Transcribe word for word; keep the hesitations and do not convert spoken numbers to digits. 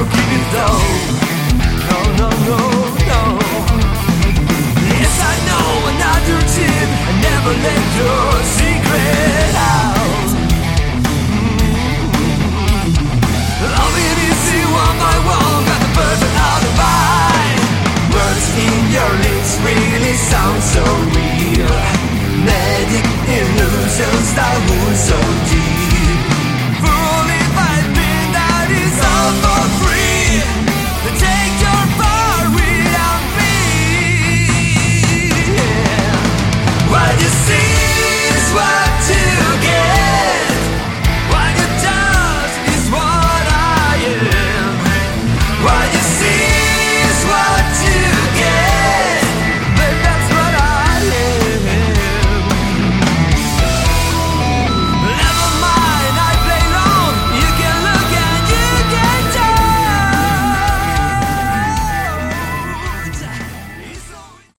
keep it though. No, no, no, no. Yes, I know another tip. I never let your secret out. Loving easy one by one, got the perfect alibi. Words in your lips really sound so real. Magic illusions that wound so deep.